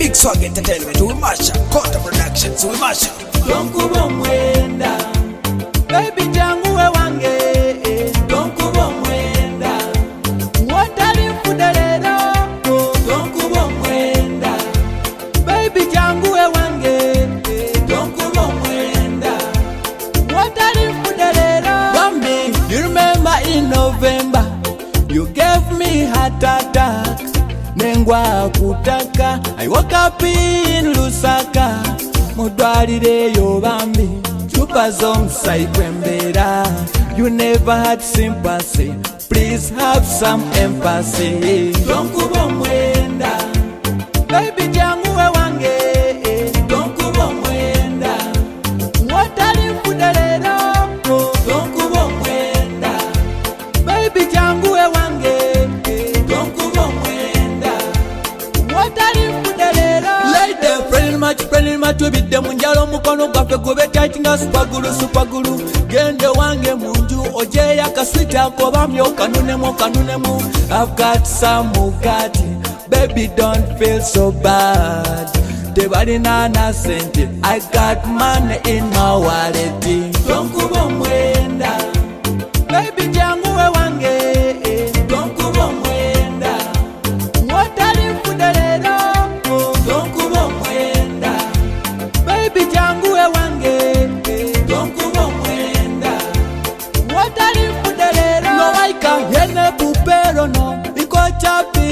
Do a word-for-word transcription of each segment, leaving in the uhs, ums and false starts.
Big Swag Entertainment, we mash up. Kota Productions, we mash up. Don't kubo mwenda, baby jangu we wange. Don't kubo mwenda, watali fudelero. Don't kubo mwenda, baby jangu we wange. Don't kubo mwenda, watali fudelero. Bambi, you remember in November, you gave me heart attack. Nengwa kutaka, I woke up in Lusaka. Mudwalire yo bambi, chupa zonsa ikwembera. You never had sympathy, please have some empathy. Don't kubo mwenda, baby jangu we wange. Don't kubo mwenda, watali fudelero. Don't kubo mwenda, baby jangu we wange. Don't kubo mwenda, watali fudelero. Lady friend much friend much we bidde munjalo mukono gwafe gube tight nga supagulu supagulu. Gende wange munju oje yakaswita ko bamyo kanunemu kanunemu. I've got some Bugatti, baby don't feel so bad. Tebali nana sente, I got money in my wallet. Don't kubo mwenda, baby jangu we wange. Don't kubo mwenda, watali fudelero. Don't kubo mwenda, baby jangu we wange. Don't kubo mwenda, watali fudelero. No waika yene pupero no, iko chapi.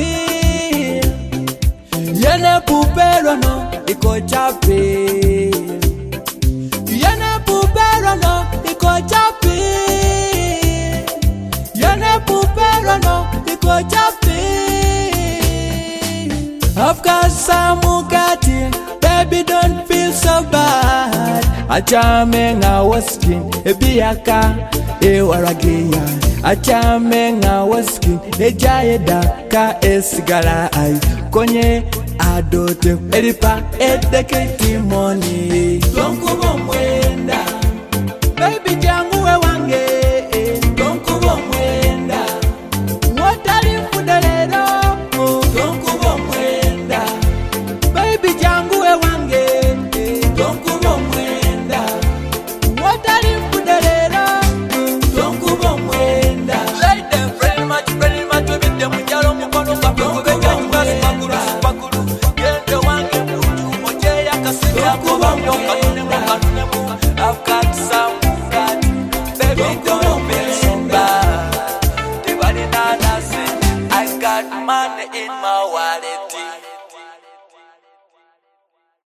Yene pupero no, iko chapi. Yene pupero no, iko chapi. Yene pupero no, iko chapi. I've got some Bugatti, baby don't feel so bad. Achame nga waskin, ebiaka, ewaragia. Achame nga waskin, ejayeda ka esigala ay. Konye adote, edipa edeketi money. Don't kubo mwenda, baby jangu we wange. Don't kubo mwenda, watali fudelero. Don't kubo mwenda, baby jangu we wange. Don't kubo mwenda, watali fudelero. Don't kubo mwenda, lady friend much friend much we bidde munjalo mukono gwafe gube tight nga supagulu supagulu. Gende wange munju oje yakaswita ko bamyo kanunemu kanunemu. I've got some Bugatti, baby don't feel so bad. Tebali nana sente, I got money in my wallet.